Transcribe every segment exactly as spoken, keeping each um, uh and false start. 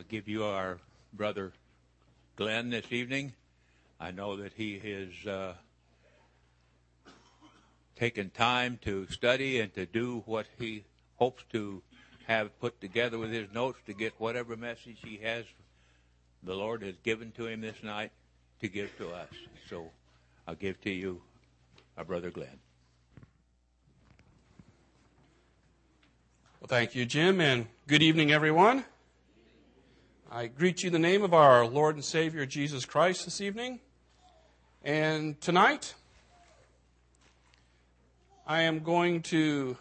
give you our brother Glenn this evening. I know that he has uh, taken time to study and to do what he hopes to have put together with his notes to get whatever message he has, the Lord has given to him this night to give to us. So I'll give to you our brother Glenn. Well, thank you, Jim, and good evening, everyone. I greet you in the name of our Lord and Savior, Jesus Christ, this evening. And tonight, I am going to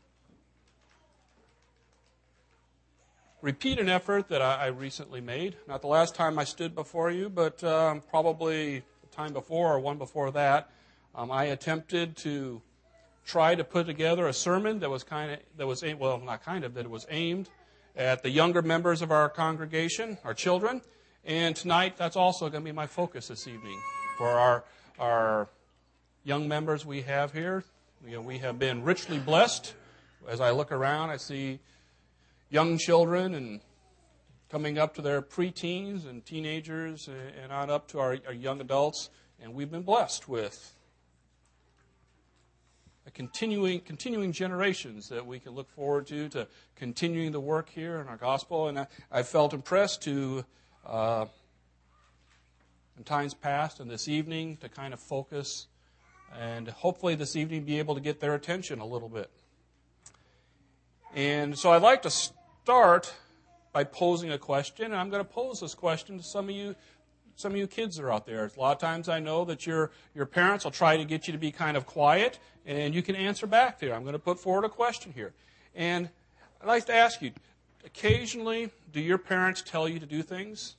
repeat an effort that I, I recently made. Not the last time I stood before you, but um, probably the time before or one before that. Um, I attempted to try to put together a sermon that was kind of, that was, well, not kind of, that it was aimed at the younger members of our congregation, our children. And tonight, that's also going to be my focus this evening. For our our young members we have here, you know, we have been richly blessed. As I look around, I see young children and coming up to their preteens and teenagers and on up to our, our young adults. And we've been blessed with a continuing continuing generations that we can look forward to, to continuing the work here in our gospel. And I, I felt impressed to, uh, in times past and this evening, to kind of focus and hopefully this evening be able to get their attention a little bit. And so I'd like to start by posing a question. And I'm going to pose this question to some of you Some of you kids that are out there. A lot of times I know that your your parents will try to get you to be kind of quiet, and you can answer back there. I'm going to put forward a question here. And I'd like to ask you, occasionally, do your parents tell you to do things?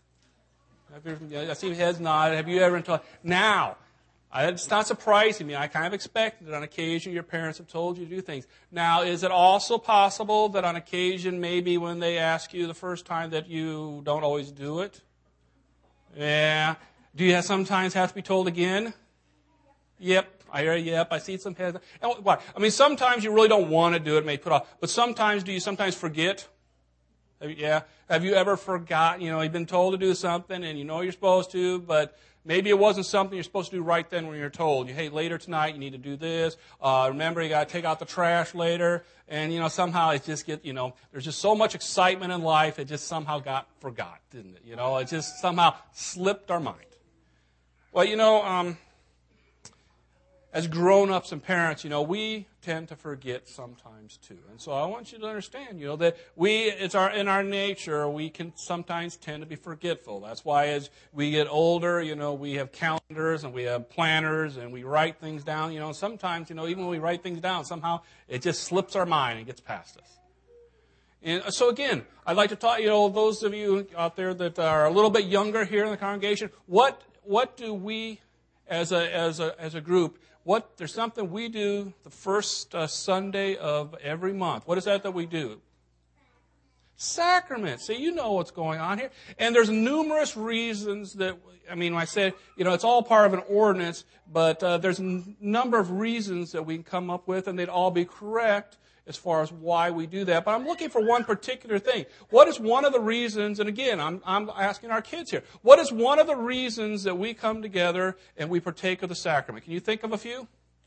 I see heads nodded. Have you ever told? Now, it's not surprising me. I kind of expected that on occasion your parents have told you to do things. Now, is it also possible that on occasion, maybe when they ask you the first time, that you don't always do it? Yeah. Do you have sometimes have to be told again? Yep. I hear yep. I see some heads. Why? I mean, sometimes you really don't want to do it, may put off. But sometimes, do you sometimes forget? Yeah. Have you ever forgotten? You know, you've been told to do something, and you know you're supposed to, but maybe it wasn't something you're supposed to do right then when you're told. You, hey, later tonight you need to do this. Uh, remember, you got to take out the trash later. And, you know, somehow it just get, you know, there's just so much excitement in life, it just somehow got forgot, didn't it? You know, it just somehow slipped our mind. Well, you know, um, as grown-ups and parents, you know, we tend to forget sometimes too. And so I want you to understand, you know, that we, it's our in our nature, we can sometimes tend to be forgetful. That's why as we get older, you know, we have calendars and we have planners and we write things down. You know, sometimes, you know, even when we write things down, somehow it just slips our mind and gets past us. And so again, I'd like to talk, you know, those of you out there that are a little bit younger here in the congregation, what what do we as a as a as a group What there's something we do the first uh, Sunday of every month. What is that that we do? Sacraments. See, you know what's going on here. And there's numerous reasons that, I mean, when I said, you know, it's all part of an ordinance, but uh, there's a n- number of reasons that we can come up with, and they'd all be correct as far as why we do that. But I'm looking for one particular thing. What is one of the reasons, and again, I'm, I'm asking our kids here, what is one of the reasons that we come together and we partake of the sacrament? Can you think of a few?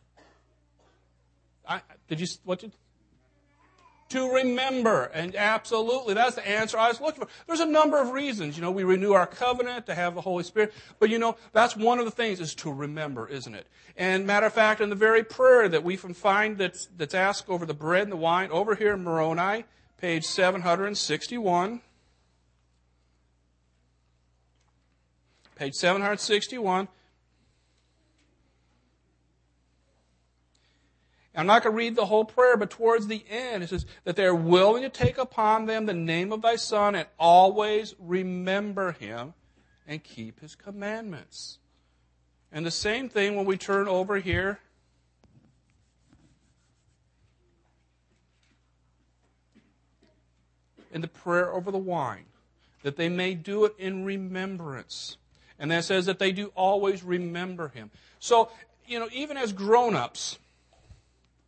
I, did you, what did, to remember, and absolutely, that's the answer I was looking for. There's a number of reasons. You know, we renew our covenant to have the Holy Spirit, but you know, that's one of the things is to remember, isn't it? And matter of fact, in the very prayer that we can find that's, that's asked over the bread and the wine, over here in Moroni, page seven sixty-one, page seven sixty-one, I'm not going to read the whole prayer, but towards the end, it says that they're willing to take upon them the name of thy Son and always remember him and keep his commandments. And the same thing when we turn over here in the prayer over the wine, that they may do it in remembrance. And that says that they do always remember him. So, you know, even as grown-ups,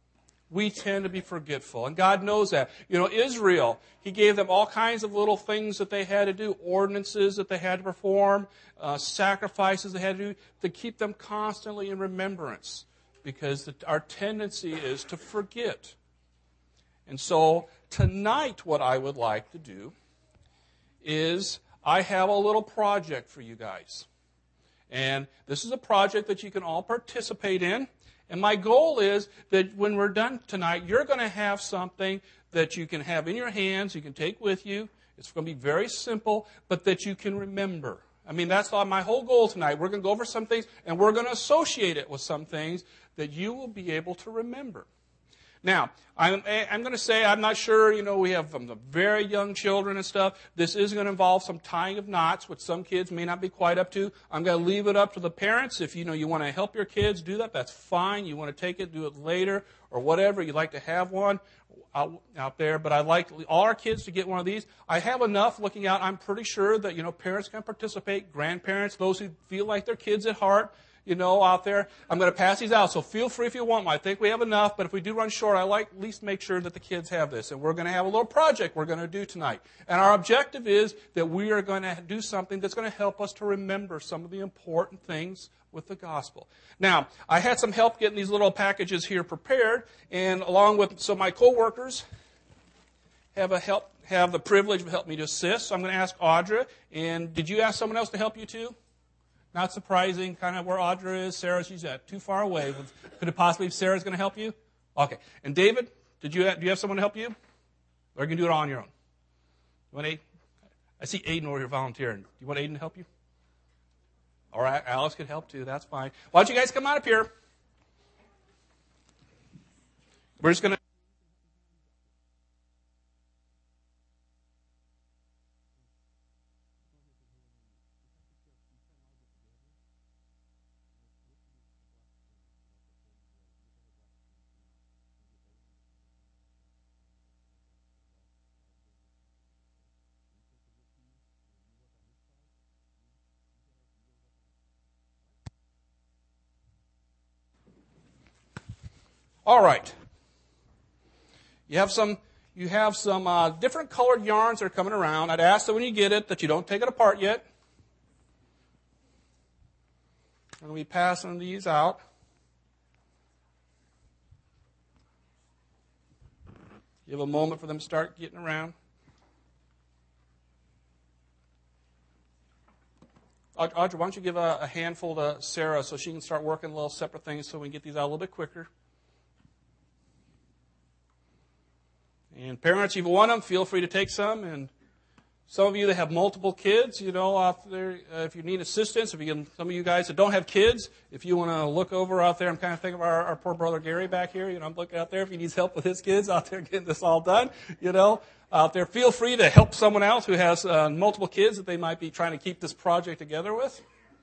We tend to be forgetful, and God knows that. You know, Israel, He gave them all kinds of little things that they had to do, ordinances that they had to perform, uh, sacrifices they had to do, to keep them constantly in remembrance, because the, our tendency is to forget. And so tonight what I would like to do is I have a little project for you guys. And this is a project that you can all participate in. And my goal is that when we're done tonight, you're going to have something that you can have in your hands, you can take with you. It's going to be very simple, but that you can remember. I mean, that's all, my whole goal tonight. We're going to go over some things, and we're going to associate it with some things that you will be able to remember. Now, I'm, I'm going to say, I'm not sure, you know, we have um, the very young children and stuff. This is going to involve some tying of knots, which some kids may not be quite up to. I'm going to leave it up to the parents. If, you know, you want to help your kids do that, that's fine. You want to take it, do it later, or whatever. You'd like to have one out, out there. But I'd like all our kids to get one of these. I have enough looking out. I'm pretty sure that, you know, parents can participate, grandparents, those who feel like their kids at heart, you know, out there. I'm going to pass these out, so feel free if you want one. I think we have enough, but if we do run short, I like at least make sure that the kids have this. And we're going to have a little project we're going to do tonight. And our objective is that we are going to do something that's going to help us to remember some of the important things with the gospel. Now, I had some help getting these little packages here prepared, and along with, so my co-workers have a help, have the privilege of helping me to assist. So I'm going to ask Audra, and did you ask someone else to help you too? Not surprising, kind of where Audra is. Sarah, she's at too far away. Could it possibly be Sarah's going to help you? Okay. And David, did you have, do you have someone to help you? Or you can do it all on your own? You want Aiden? I see Aiden over here volunteering. Do you want Aiden to help you? All right, Alice could help too. That's fine. Why don't you guys come on up here? We're just going to. All right. You have some, you have some uh, different colored yarns that are coming around. I'd ask that when you get it that you don't take it apart yet. I'm going to be passing these out. You have a moment for them to start getting around. Audrey, why don't you give a, a handful to Sarah so she can start working little separate things so we can get these out a little bit quicker. And parents, if you want them, feel free to take some. And some of you that have multiple kids, you know, out there, uh, if you need assistance, if you can, some of you guys that don't have kids, if you want to look over out there, I'm kind of thinking of our, our poor brother Gary back here. You know, I'm looking out there if he needs help with his kids out there getting this all done. You know, out there, feel free to help someone else who has uh, multiple kids that they might be trying to keep this project together with.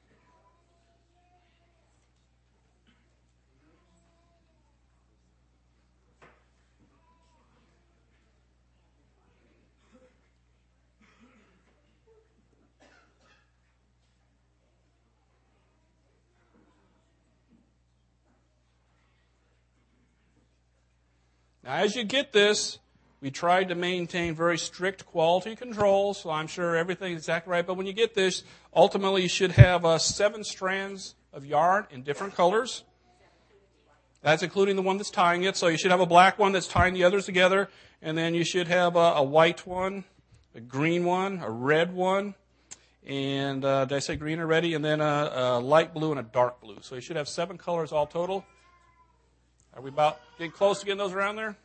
Now, as you get this, we tried to maintain very strict quality control, so I'm sure everything's exactly right. But when you get this, ultimately you should have uh, seven strands of yarn in different colors. That's including the one that's tying it. So you should have a black one that's tying the others together, and then you should have a, a white one, a green one, a red one, and uh, did I say green already? And then a, a light blue and a dark blue. So you should have seven colors all total. Are we about getting close to getting those around there?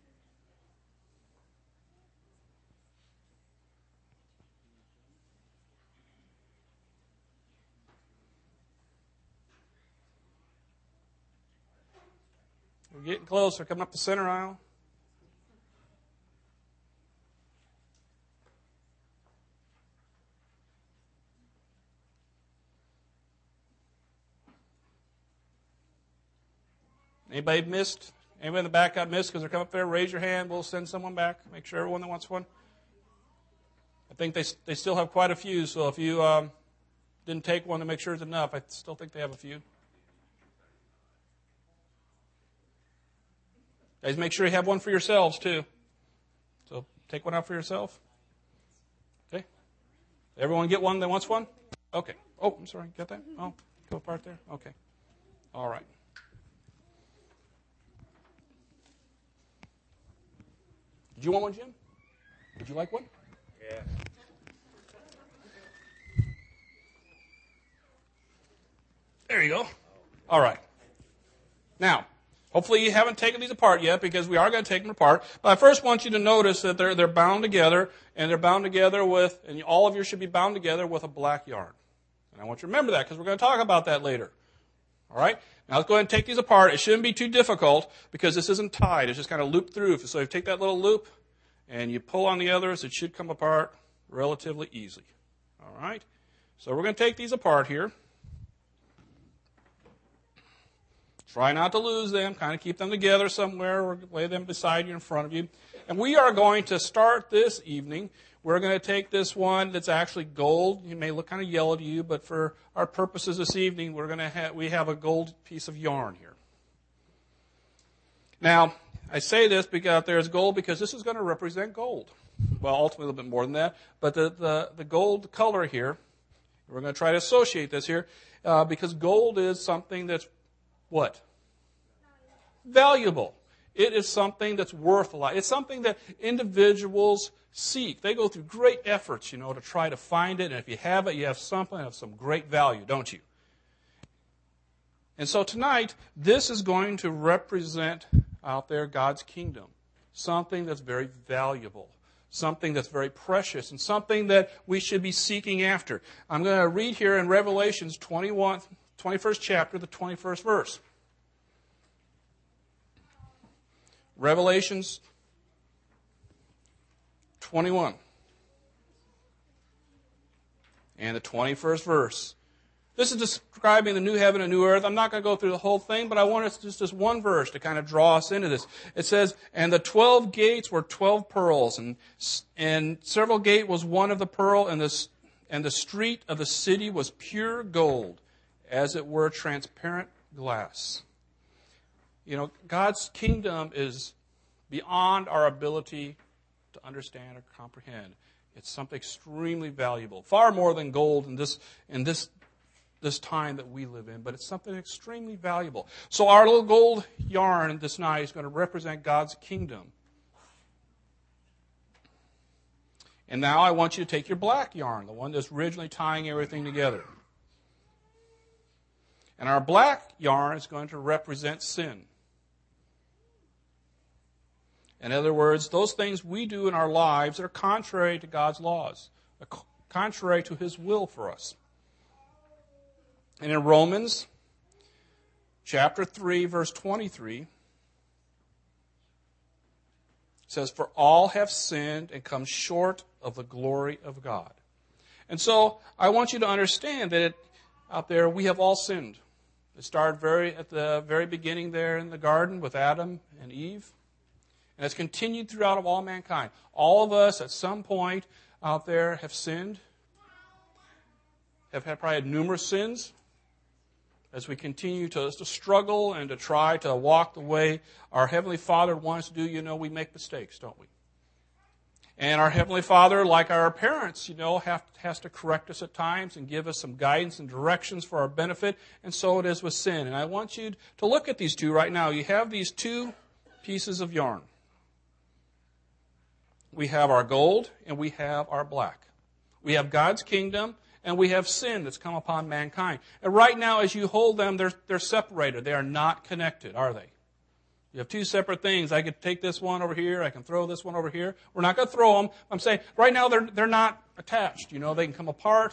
We're getting close. We're coming up the center aisle. Anybody missed? Anybody in the back got missed because they're coming up there? Raise your hand. We'll send someone back. Make sure everyone that wants one. I think they they still have quite a few, so if you um, didn't take one to make sure it's enough, I still think they have a few. Guys, make sure you have one for yourselves, too. So take one out for yourself. Okay? Everyone get one that wants one? Okay. Oh, I'm sorry. Got that? Oh, go apart there? Okay. All right. Did you want one, Jim? Would you like one? Yeah. There you go. All right. Now, hopefully you haven't taken these apart yet, because we are going to take them apart. But I first want you to notice that they're they're bound together, and they're bound together with, and all of you should be bound together with a black yarn. And I want you to remember that, because we're going to talk about that later. All right? Now let's go ahead and take these apart. It shouldn't be too difficult, because this isn't tied. It's just kind of looped through. So you take that little loop, and you pull on the others, it should come apart relatively easily. All right? So we're going to take these apart here. Try not to lose them. Kind of keep them together somewhere, or lay them beside you in front of you. And we are going to start this evening. We're going to take this one that's actually gold. It may look kind of yellow to you, but for our purposes this evening, we're going to have, we have a gold piece of yarn here. Now, I say this because out there is gold, because this is going to represent gold. Well, ultimately a little bit more than that. But the, the, the gold color here, we're going to try to associate this here, uh, because gold is something that's what? Valuable. It is something that's worth a lot. It's something that individuals seek. They go through great efforts, you know, to try to find it. And if you have it, you have something of some great value, don't you? And so tonight, this is going to represent out there God's kingdom. Something that's very valuable. Something that's very precious. And something that we should be seeking after. I'm going to read here in Revelations twenty-one, twenty-first chapter, the twenty-first verse. Revelations twenty-one. And the twenty-first verse. This is describing the new heaven and new earth. I'm not going to go through the whole thing, but I want us just this one verse to kind of draw us into this. It says, and the twelve gates were twelve pearls, and and several gate was one of the pearl, and the, and the street of the city was pure gold, as it were transparent glass. You know, God's kingdom is beyond our ability to understand or comprehend. It's something extremely valuable, far more than gold in this in this this time that we live in, but it's something extremely valuable. So our little gold yarn this night is going to represent God's kingdom. And now I want you to take your black yarn, the one that's originally tying everything together. And our black yarn is going to represent sin. In other words, those things we do in our lives that are contrary to God's laws, contrary to His will for us. And in Romans chapter three, verse twenty-three, it says, for all have sinned and come short of the glory of God. And so I want you to understand that it, out there we have all sinned. It started very at the very beginning there in the garden with Adam and Eve. And it's continued throughout of all mankind. All of us at some point out there have sinned, have had, probably had numerous sins. As we continue to, to struggle and to try to walk the way our Heavenly Father wants to do, you know, we make mistakes, don't we? And our Heavenly Father, like our parents, you know, have, has to correct us at times and give us some guidance and directions for our benefit. And so it is with sin. And I want you to look at these two right now. You have these two pieces of yarn. We have our gold and we have our black. We have God's kingdom and we have sin that's come upon mankind. And right now, as you hold them, they're, they're separated. They are not connected, are they? You have two separate things. I could take this one over here. I can throw this one over here. We're not going to throw them. I'm saying right now they're, they're not attached. You know, they can come apart.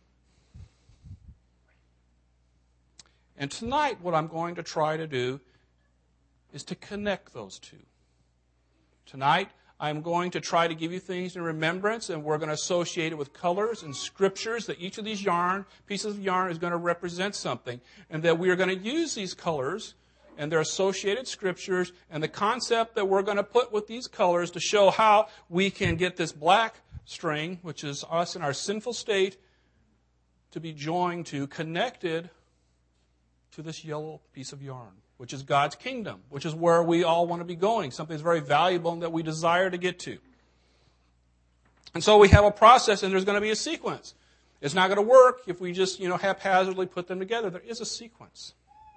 And tonight, what I'm going to try to do is to connect those two. Tonight, I'm going to try to give you things in remembrance, and we're going to associate it with colors and scriptures, that each of these yarn, pieces of yarn is going to represent something, and that we are going to use these colors and their associated scriptures and the concept that we're going to put with these colors to show how we can get this black string, which is us in our sinful state, to be joined to, connected to this yellow piece of yarn. which is God's kingdom, which is where we all want to be going, something that's very valuable and that we desire to get to. And so we have a process, and there's going to be a sequence. It's not going to work if we just, you know, haphazardly put them together. There is a sequence.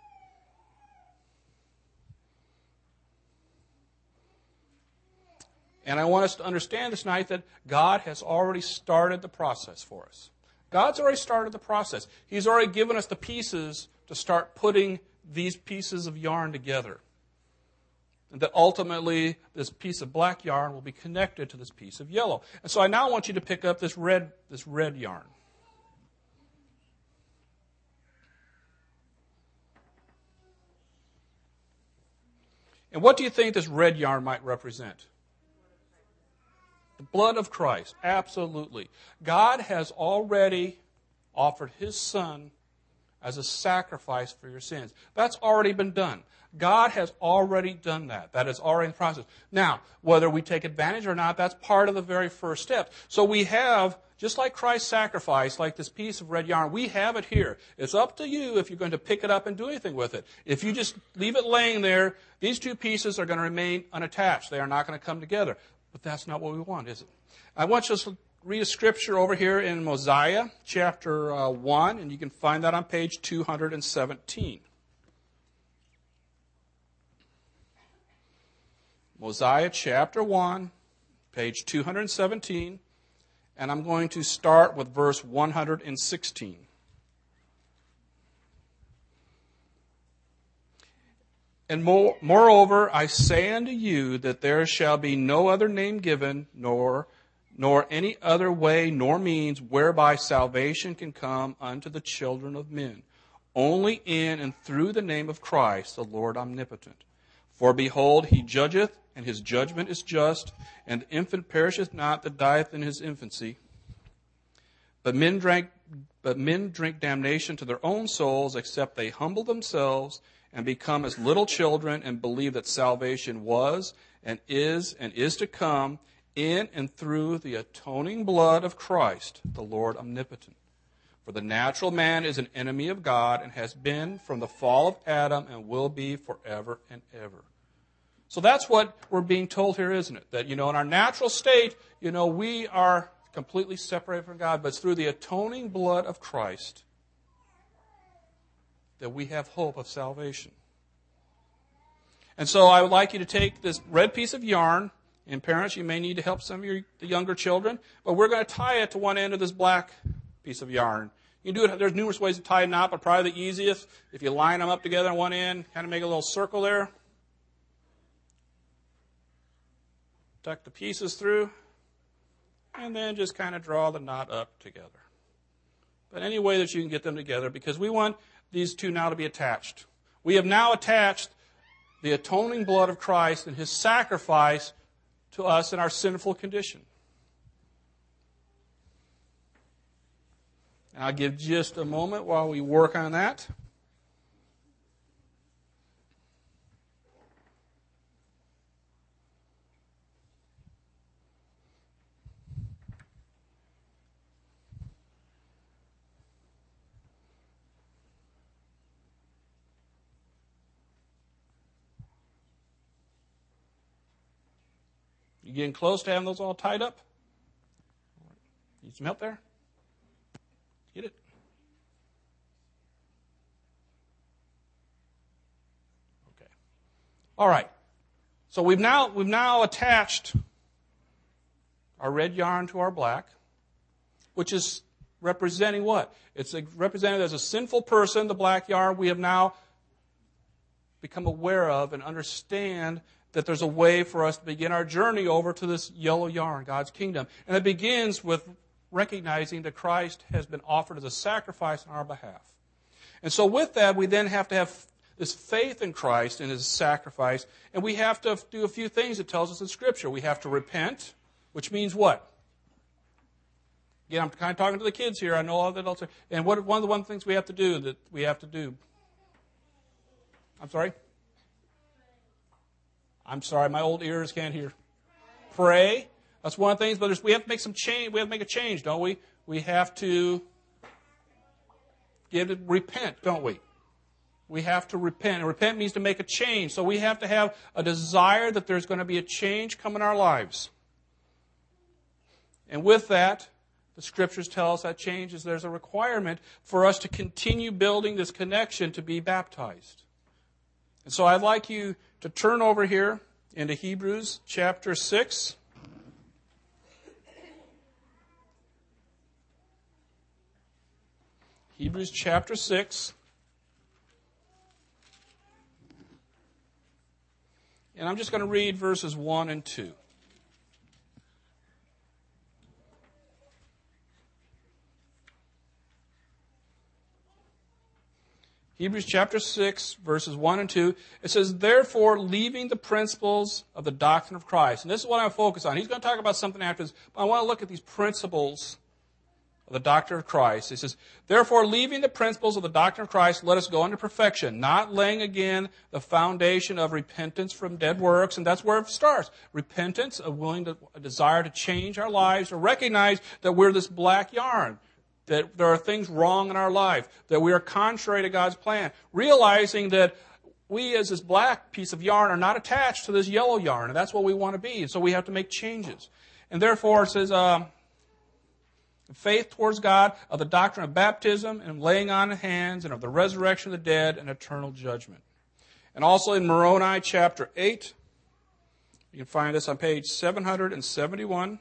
And I want us to understand this night that God has already started the process for us. God's already started the process. He's already given us the pieces to start putting these pieces of yarn together. And that ultimately this piece of black yarn will be connected to this piece of yellow. And so I now want you to pick up this red, this red yarn. And what do you think this red yarn might represent? The blood of Christ. Absolutely. God has already offered His Son as a sacrifice for your sins. That's already been done. God has already done that. That is already in the process. Now, whether we take advantage or not, that's part of the very first step. So we have, just like Christ's sacrifice, like this piece of red yarn, we have it here. It's up to you if you're going to pick it up and do anything with it. If you just leave it laying there, these two pieces are going to remain unattached. They are not going to come together. But that's not what we want, is it? I want you to read a scripture over here in Mosiah chapter uh, one, and you can find that on page two hundred seventeen. Mosiah chapter one, page two hundred seventeen, and I'm going to start with verse one hundred sixteen. And more, moreover, I say unto you that there shall be no other name given, nor nor any other way nor means whereby salvation can come unto the children of men, only in and through the name of Christ, the Lord omnipotent. For behold, he judgeth, and his judgment is just, and the infant perisheth not that dieth in his infancy. But men drank, but men drink damnation to their own souls, except they humble themselves and become as little children, and believe that salvation was, and is, and is to come, in and through the atoning blood of Christ, the Lord omnipotent. For the natural man is an enemy of God, and has been from the fall of Adam, and will be forever and ever. So that's what we're being told here, isn't it? That, you know, in our natural state, you know, we are completely separated from God, but it's through the atoning blood of Christ that we have hope of salvation. And so I would like you to take this red piece of yarn, and parents, you may need to help some of your the younger children, but we're going to tie it to one end of this black piece of yarn. You can do it. There's numerous ways to tie a knot, but probably the easiest, if you line them up together on one end, kind of make a little circle there. Tuck the pieces through, and then just kind of draw the knot up together. But any way that you can get them together, because we want these two now to be attached. We have now attached the atoning blood of Christ and His sacrifice to us in our sinful condition. And I'll give just a moment while we work on that. You getting close to having those all tied up? Need some help there? Get it? Okay. All right. So we've now we've now attached our red yarn to our black, which is representing what? It's represented as a sinful person, the black yarn. We have now become aware of and understand that there's a way for us to begin our journey over to this yellow yarn, God's kingdom. And it begins with recognizing that Christ has been offered as a sacrifice on our behalf. And so with that, we then have to have this faith in Christ and His sacrifice, and we have to do a few things it tells us in Scripture. We have to repent, which means what? Again, I'm kind of talking to the kids here. I know all the adults are. And what, one of the one things we have to do that we have to do. I'm sorry? I'm sorry, my old ears can't hear. Pray. That's one of the things, but there's, we have to make some change. We have to make a change, don't we? We have to give it, repent, don't we? We have to repent. And repent means to make a change. So we have to have a desire that there's going to be a change come in our lives. And with that, the Scriptures tell us that change is there's a requirement for us to continue building this connection to be baptized. And so I'd like you to turn over here into Hebrews chapter six. Hebrews chapter six. And I'm just going to read verses one and two. Hebrews chapter six, verses one and two. It says, therefore, leaving the principles of the doctrine of Christ. And this is what I focus on. He's going to talk about something after this, but I want to look at these principles of the doctrine of Christ. He says, therefore, leaving the principles of the doctrine of Christ, let us go into perfection, not laying again the foundation of repentance from dead works. And that's where it starts. Repentance, a willing to, a desire to change our lives, to recognize that we're this black yarn, that there are things wrong in our life, that we are contrary to God's plan. Realizing that we as this black piece of yarn are not attached to this yellow yarn, and that's what we want to be. And so we have to make changes. And therefore, it says, uh, faith towards God, of the doctrine of baptism and laying on of hands, and of the resurrection of the dead and eternal judgment. And also in Moroni chapter eight, you can find this on page seven hundred seventy-one.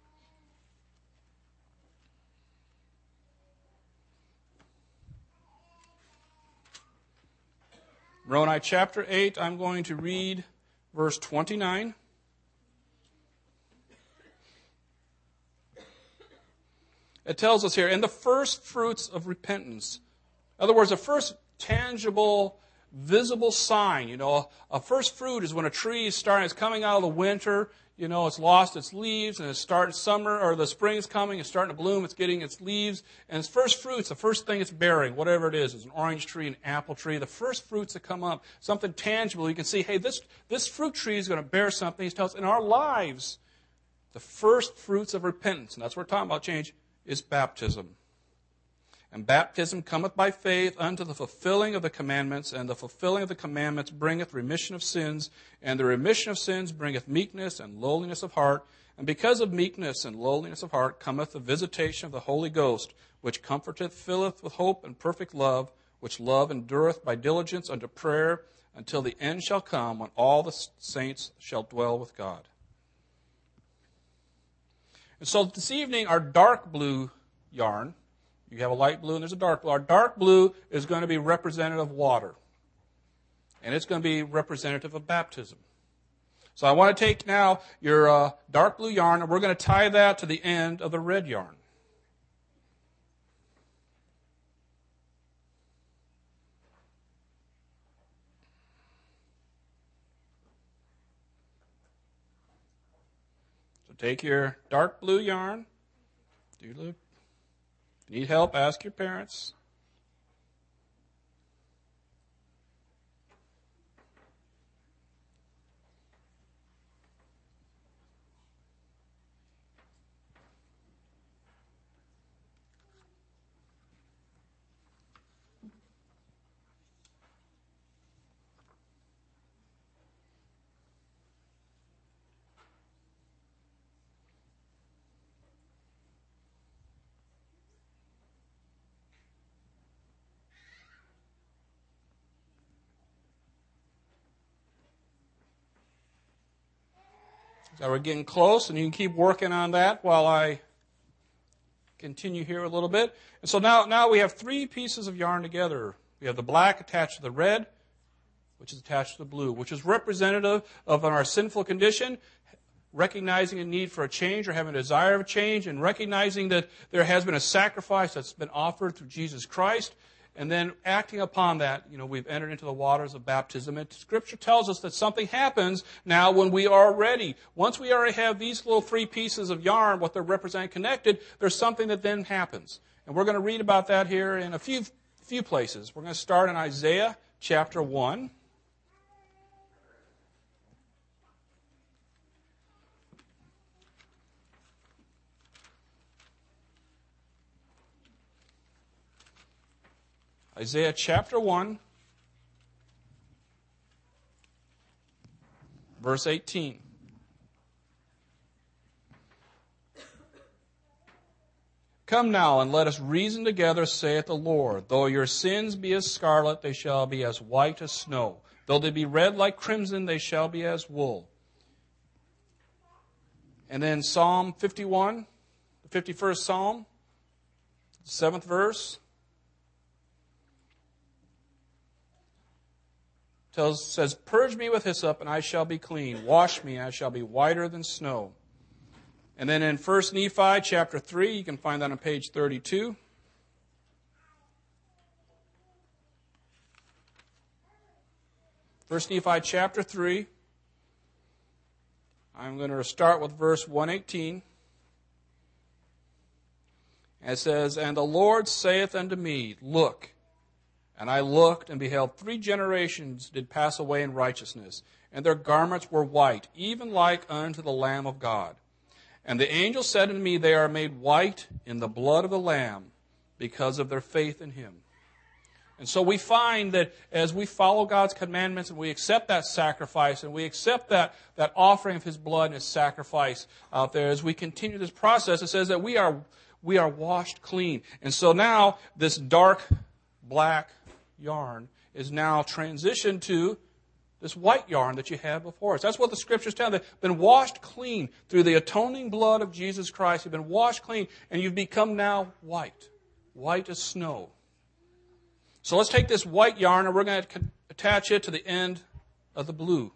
Moroni chapter eight, I'm going to read verse twenty-nine. It tells us here, and the first fruits of repentance. In other words, the first tangible, visible sign. You know, a first fruit is when a tree is starting, it's coming out of the winter, you know, it's lost its leaves, and it's starting summer, or the spring is coming, it's starting to bloom, it's getting its leaves, and its first fruits, the first thing it's bearing, whatever it is, it's an orange tree, an apple tree, the first fruits that come up, something tangible, you can see, hey, this, this fruit tree is going to bear something. He tells us, in our lives, the first fruits of repentance, and that's what we're talking about, change, is baptism. And baptism cometh by faith unto the fulfilling of the commandments, and the fulfilling of the commandments bringeth remission of sins, and the remission of sins bringeth meekness and lowliness of heart. And because of meekness and lowliness of heart cometh the visitation of the Holy Ghost, which comforteth, filleth with hope and perfect love, which love endureth by diligence unto prayer, until the end shall come, when all the saints shall dwell with God. And so this evening, our dark blue yarn, you have a light blue and there's a dark blue. Our dark blue is going to be representative of water. And it's going to be representative of baptism. So I want to take now your uh, dark blue yarn, and we're going to tie that to the end of the red yarn. Take your dark blue yarn. Do you look? Need help? Ask your parents. So we're getting close, and you can keep working on that while I continue here a little bit. And so now, now we have three pieces of yarn together. We have the black attached to the red, which is attached to the blue, which is representative of our sinful condition, recognizing a need for a change or having a desire of a change, and recognizing that there has been a sacrifice that's been offered through Jesus Christ. And then acting upon that, you know, we've entered into the waters of baptism. And Scripture tells us that something happens now when we are ready. Once we already have these little three pieces of yarn, what they're representing connected, there's something that then happens. And we're going to read about that here in a few, few places. We're going to start in Isaiah chapter one. Isaiah chapter one, verse eighteen. Come now, and let us reason together, saith the Lord. Though your sins be as scarlet, they shall be as white as snow. Though they be red like crimson, they shall be as wool. And then Psalm fifty-one, the fifty-first Psalm, seventh verse. Tells, says, purge me with hyssop, and I shall be clean. Wash me, and I shall be whiter than snow. And then in First Nephi chapter three, you can find that on page thirty-two. First Nephi chapter three. I'm going to start with verse one eighteen. It says, and the Lord saith unto me, look. And I looked, and beheld three generations did pass away in righteousness, and their garments were white, even like unto the Lamb of God. And the angel said unto me, they are made white in the blood of the Lamb, because of their faith in him. And so we find that as we follow God's commandments and we accept that sacrifice and we accept that, that offering of his blood and his sacrifice out there, as we continue this process, it says that we are, we are washed clean. And so now this dark black yarn is now transitioned to this white yarn that you had before us. That's what the Scriptures tell. They've been washed clean through the atoning blood of Jesus Christ. You've been washed clean, and you've become now white, white as snow. So let's take this white yarn, and we're going to attach it to the end of the blue.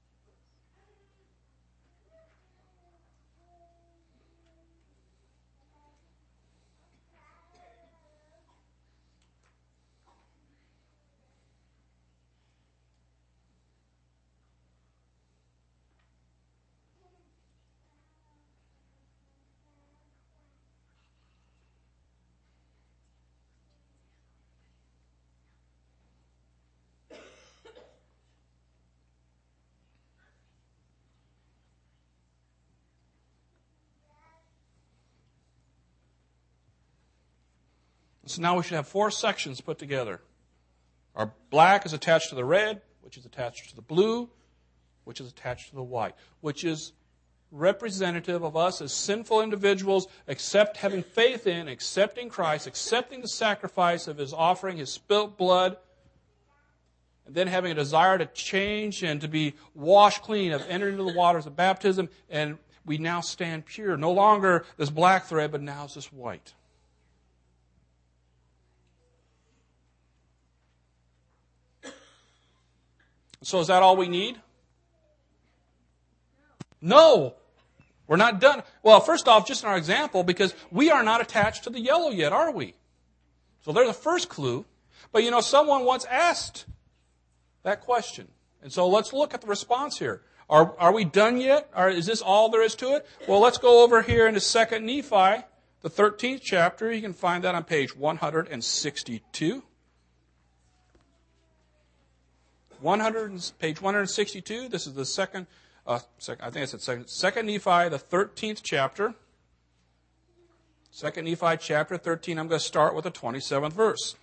So now we should have four sections put together. Our black is attached to the red, which is attached to the blue, which is attached to the white, which is representative of us as sinful individuals, accept having faith in, accepting Christ, accepting the sacrifice of his offering, his spilt blood, and then having a desire to change and to be washed clean, of entering into the waters of baptism, and we now stand pure. No longer this black thread, but now it's this white. So is that all we need? No. We're not done. Well, first off, just in our example, because we are not attached to the yellow yet, are we? So there's the first clue. But you know, someone once asked that question. And so let's look at the response here. Are, are we done yet? Or is this all there is to it? Well, let's go over here into Second Nephi, the thirteenth chapter. You can find that on page one hundred sixty-two. one hundred, page one hundred sixty-two, this is the second, uh, second I think it's second, second Nephi, the thirteenth chapter. Second Nephi, chapter thirteen, I'm going to start with the twenty-seventh verse.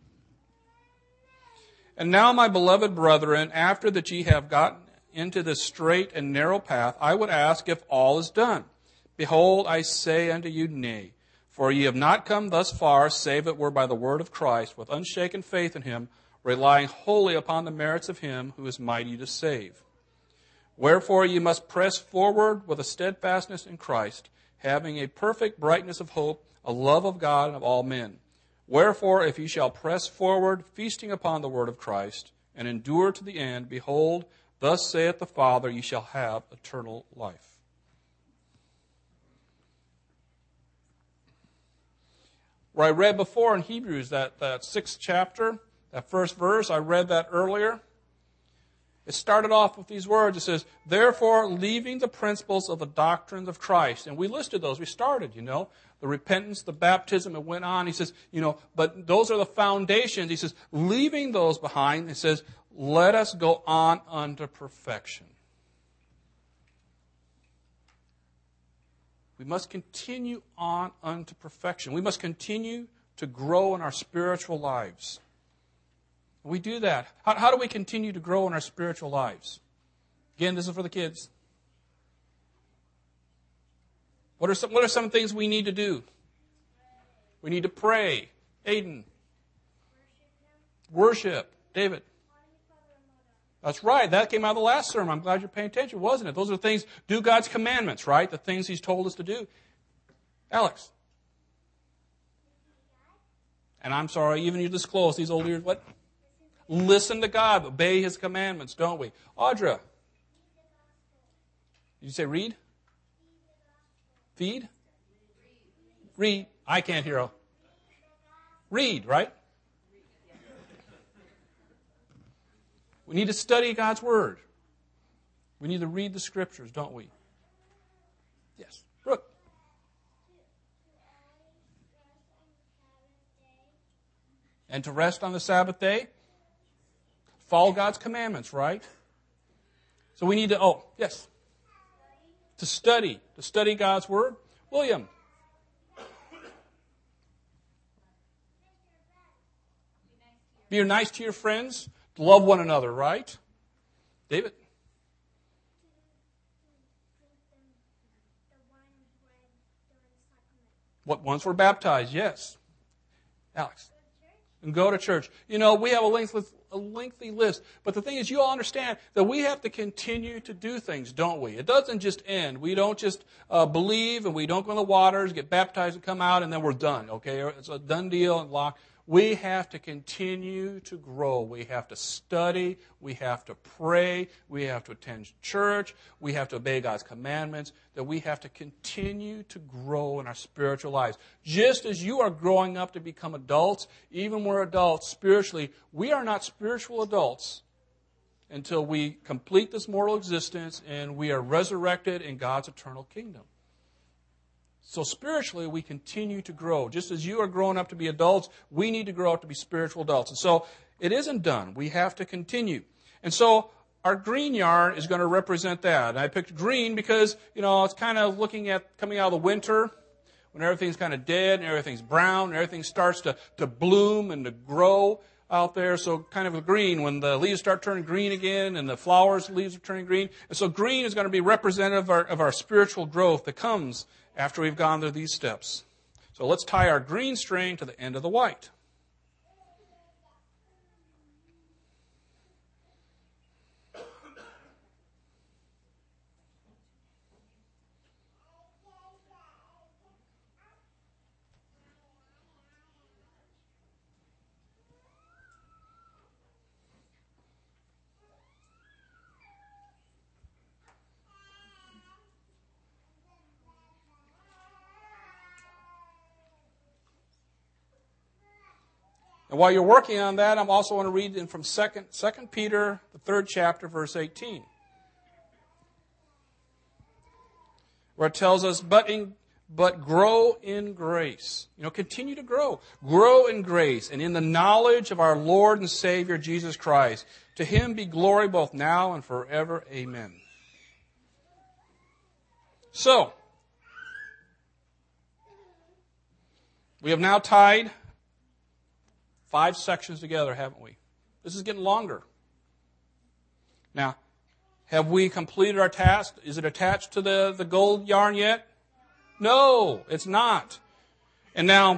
And now, my beloved brethren, after that ye have gotten into this straight and narrow path, I would ask if all is done. Behold, I say unto you, nay. For ye have not come thus far, save it were by the word of Christ, with unshaken faith in him, relying wholly upon the merits of him who is mighty to save. Wherefore ye must press forward with a steadfastness in Christ, having a perfect brightness of hope, a love of God and of all men. Wherefore, if ye shall press forward, feasting upon the word of Christ, and endure to the end, behold, thus saith the Father, ye shall have eternal life. Where I read before in Hebrews, that, that sixth chapter, that first verse, I read that earlier. It started off with these words. It says, therefore, leaving the principles of the doctrines of Christ. And we listed those. We started, you know, the repentance, the baptism, it went on. He says, you know, but those are the foundations. He says, leaving those behind, it says, let us go on unto perfection. We must continue on unto perfection. We must continue to grow in our spiritual lives. We do that. How, how do we continue to grow in our spiritual lives? Again, this is for the kids. What are some, what are some things we need to do? We need to pray. Aiden. Worship. David. That's right. That came out of the last sermon. I'm glad you're paying attention, wasn't it? Those are things, do God's commandments, right? The things He's told us to do. Alex. And I'm sorry, even you disclose these old ears, what? Listen to God. Obey His commandments, don't we? Audra. Did you say read? Feed? Read. I can't hear. Read, right? We need to study God's Word. We need to read the Scriptures, don't we? Yes. Brooke. And to rest on the Sabbath day? Follow God's commandments, right? So we need to, oh, yes. To study. To study God's Word. William. Be nice to your friends. Love one another, right? David? What once were baptized, yes. Alex? And go to church. You know, we have a lengthy, a lengthy list. But the thing is, you all understand that we have to continue to do things, don't we? It doesn't just end. We don't just uh, believe and we don't go in the waters, get baptized and come out, and then we're done, okay? It's a done deal and locked. We have to continue to grow. We have to study. We have to pray. We have to attend church. We have to obey God's commandments. That we have to continue to grow in our spiritual lives. Just as you are growing up to become adults, even when we're adults spiritually, we are not spiritual adults until we complete this mortal existence and we are resurrected in God's eternal kingdom. So spiritually, we continue to grow. Just as you are growing up to be adults, we need to grow up to be spiritual adults. And so it isn't done. We have to continue. And so our green yarn is going to represent that. And I picked green because, you know, it's kind of looking at coming out of the winter when everything's kind of dead and everything's brown and everything starts to, to bloom and to grow out there. So kind of a green when the leaves start turning green again and the flowers, leaves are turning green. And so green is going to be representative of our, of our spiritual growth that comes after we've gone through these steps. So let's tie our green string to the end of the white. And while you're working on that, I'm also going to read in from Second Peter, the third chapter, verse eighteen. Where it tells us, but in, but grow in grace. You know, continue to grow. Grow in grace and in the knowledge of our Lord and Savior, Jesus Christ. To Him be glory both now and forever. Amen. So, we have now tied five sections together, haven't we? This is getting longer. Now, have we completed our task? Is it attached to the, the gold yarn yet? No, it's not. And now,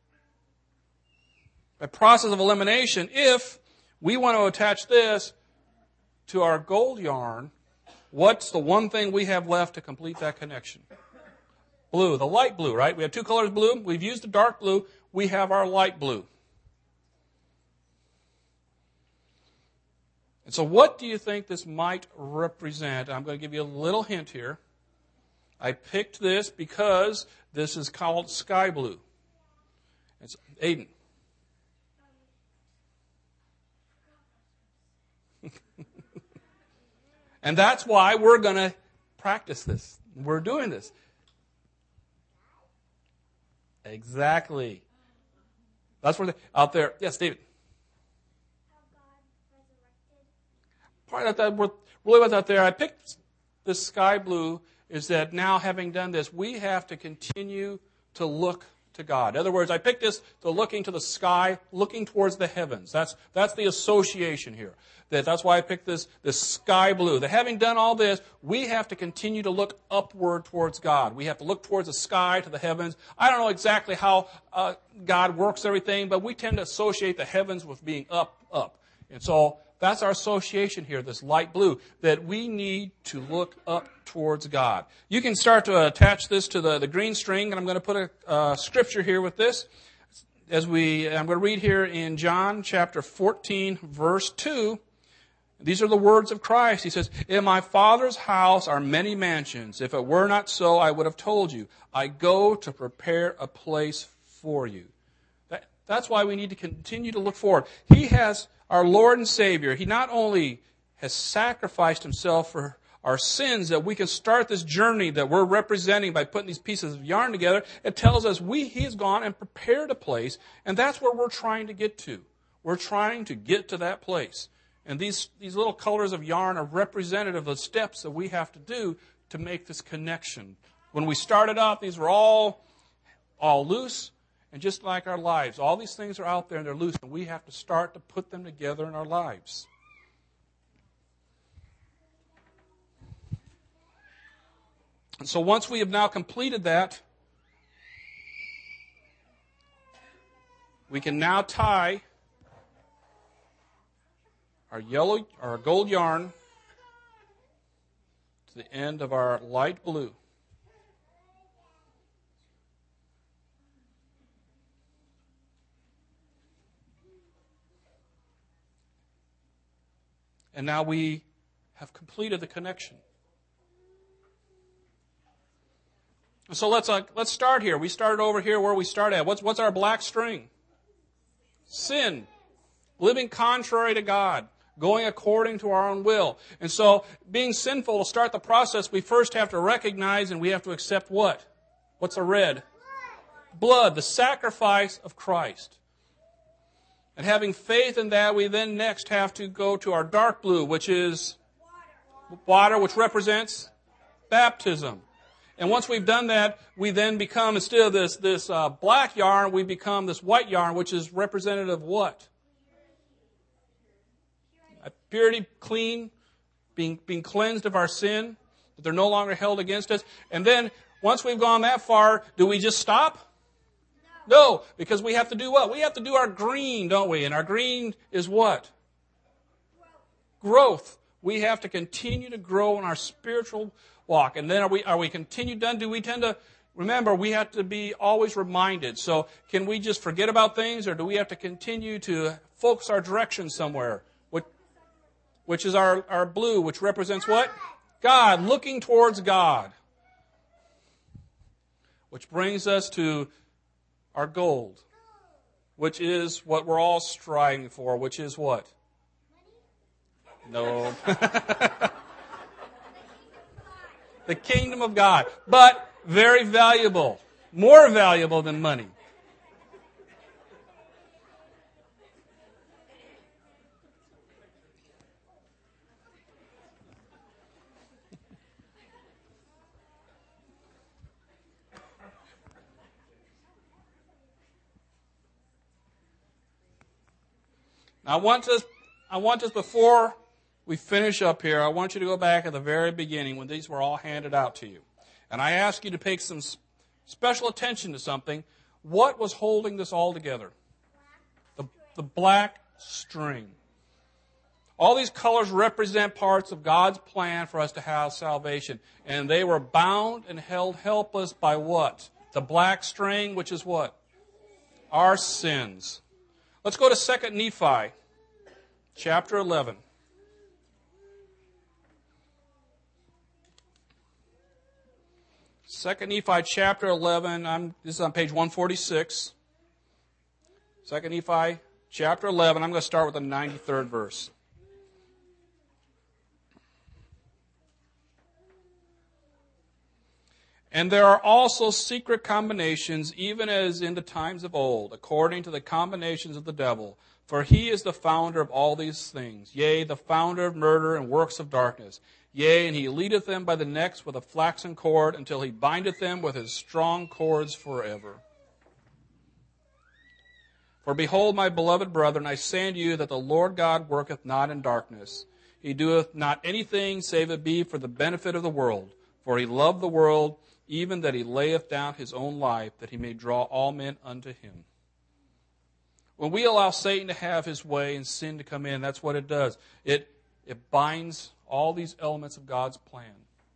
by process of elimination, if we want to attach this to our gold yarn, what's the one thing we have left to complete that connection? Blue, the light blue, right? We have two colors blue. We've used the dark blue. We have our light blue. And so what do you think this might represent? I'm going to give you a little hint here. I picked this because this is called sky blue. It's Aiden. And that's why we're going to practice this. We're doing this. Exactly. That's where they, out there. Yes, David. Part of that, really what's out there, I picked this sky blue, is that now having done this, we have to continue to look to God. In other words, I picked this to looking to the sky, looking towards the heavens. That's, that's the association here. That, that's why I picked this, this sky blue. That having done all this, we have to continue to look upward towards God. We have to look towards the sky, to the heavens. I don't know exactly how uh, God works everything, but we tend to associate the heavens with being up, up. And so that's our association here, this light blue, that we need to look up towards God. You can start to attach this to the, the green string, and I'm going to put a uh, scripture here with this. As we, I'm going to read here in John chapter fourteen, verse two. These are the words of Christ. He says, "In my Father's house are many mansions. If it were not so, I would have told you. I go to prepare a place for you." That, that's why we need to continue to look forward. He has, our Lord and Savior, He not only has sacrificed Himself for our sins, that we can start this journey that we're representing by putting these pieces of yarn together. It tells us we He has gone and prepared a place, and that's where we're trying to get to. We're trying to get to that place. And these, these little colors of yarn are representative of the steps that we have to do to make this connection. When we started out, these were all, all loose, and just like our lives, all these things are out there and they're loose, and we have to start to put them together in our lives. And so once we have now completed that, we can now tie our yellow, our gold yarn to the end of our light blue. And now we have completed the connection. So let's uh, let's start here. We started over here where we start at. What's what's our black string? Sin. Living contrary to God. Going according to our own will. And so, being sinful to start the process, we first have to recognize and we have to accept what? What's the red? Blood. Blood, the sacrifice of Christ. And having faith in that, we then next have to go to our dark blue, which is water, water which represents baptism. And once we've done that, we then become, instead of this, this uh, black yarn, we become this white yarn, which is representative of what? Purity, clean, being, being cleansed of our sin, that they're no longer held against us. And then, once we've gone that far, do we just stop? No. No, because we have to do what? We have to do our green, don't we? And our green is what? Growth. Growth. We have to continue to grow in our spiritual walk. And then are we, are we continued done? Do we tend to, remember, we have to be always reminded. So, can we just forget about things, or do we have to continue to focus our direction somewhere? Which is our, our blue, which represents what? God, looking towards God. Which brings us to our gold, which is what we're all striving for, which is what? No. The kingdom of God. But very valuable. More valuable than money. I want us, I want us before we finish up here, I want you to go back at the very beginning when these were all handed out to you. And I ask you to pay some special attention to something. What was holding this all together? The, the black string. All these colors represent parts of God's plan for us to have salvation. And they were bound and held helpless by what? The black string, which is what? Our sins. Let's go to Second Nephi, chapter eleven. Second Nephi, chapter eleven. I'm, this is on page one forty-six. Second Nephi, chapter eleven. I'm going to start with the ninety-third verse. And there are also secret combinations, even as in the times of old, according to the combinations of the devil. For he is the founder of all these things, yea, the founder of murder and works of darkness. Yea, and he leadeth them by the necks with a flaxen cord, until he bindeth them with his strong cords forever. For behold, my beloved brethren, I say unto you that the Lord God worketh not in darkness. He doeth not anything save it be for the benefit of the world. For he loved the world, even that he layeth down his own life, that he may draw all men unto him. When we allow Satan to have his way and sin to come in, that's what it does. It, it binds all these elements of God's plan.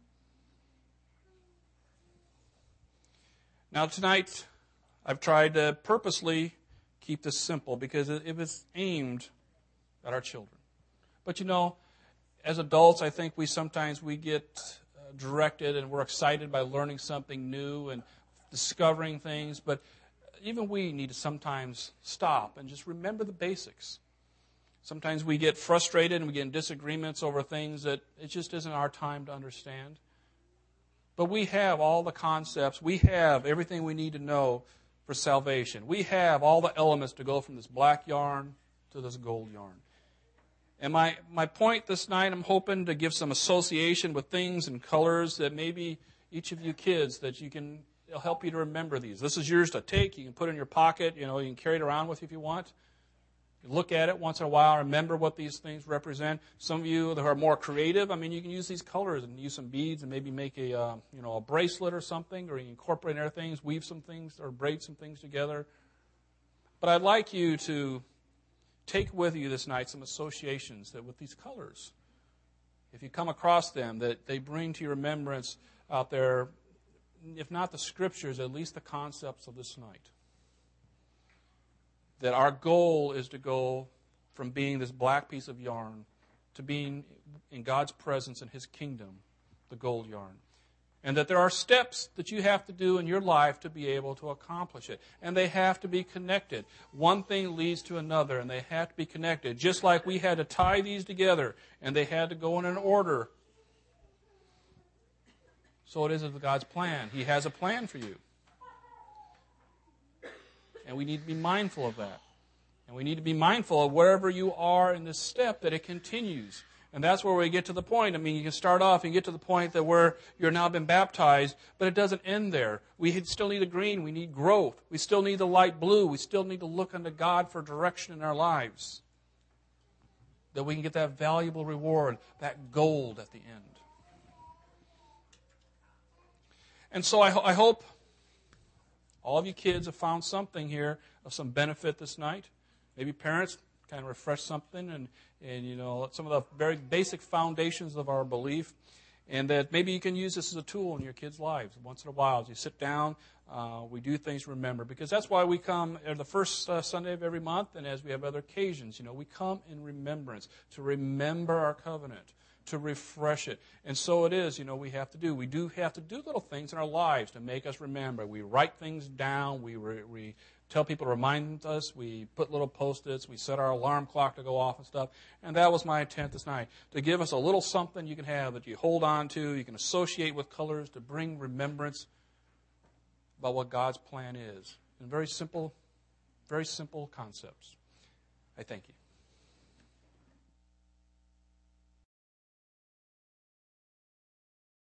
Now tonight, I've tried to purposely keep this simple because it was aimed at our children. But you know, as adults, I think we sometimes we get uh, directed and we're excited by learning something new and discovering things. But even we need to sometimes stop and just remember the basics. Sometimes we get frustrated and we get in disagreements over things that it just isn't our time to understand. But we have all the concepts. We have everything we need to know for salvation. We have all the elements to go from this black yarn to this gold yarn. And my, my point this night, I'm hoping to give some association with things and colors that maybe each of you kids, that you can, it'll help you to remember these. This is yours to take. You can put it in your pocket. You know, you can carry it around with you if you want. Look at it once in a while. Remember what these things represent. Some of you that are more creative, I mean, you can use these colors and use some beads and maybe make a, uh, you know, a bracelet or something, or you incorporate other things, weave some things, or braid some things together. But I'd like you to take with you this night some associations that with these colors, if you come across them, that they bring to your remembrance out there, if not the scriptures, at least the concepts of this night. That our goal is to go from being this black piece of yarn to being in God's presence in His kingdom, the gold yarn. And that there are steps that you have to do in your life to be able to accomplish it. And they have to be connected. One thing leads to another, and they have to be connected. Just like we had to tie these together, and they had to go in an order. So it is with God's plan. He has a plan for you. And we need to be mindful of that. And we need to be mindful of wherever you are in this step, that it continues. And that's where we get to the point. I mean, you can start off and get to the point that where you're now been baptized, but it doesn't end there. We still need the green. We need growth. We still need the light blue. We still need to look unto God for direction in our lives. That we can get that valuable reward, that gold at the end. And so I, ho- I hope all of you kids have found something here of some benefit this night. Maybe parents kind of refresh something and, and you know, some of the very basic foundations of our belief. And that maybe you can use this as a tool in your kids' lives. Once in a while, as you sit down, uh, we do things to remember. Because that's why we come the first uh, Sunday of every month, and as we have other occasions, you know, we come in remembrance, to remember our covenant, to refresh it. And so it is, you know, we have to do. We do have to do little things in our lives to make us remember. We write things down. We, re, we tell people to remind us. We put little Post-its. We set our alarm clock to go off and stuff. And that was my intent this night, to give us a little something you can have that you hold on to, you can associate with colors, to bring remembrance about what God's plan is. In very simple, very simple concepts. I thank you.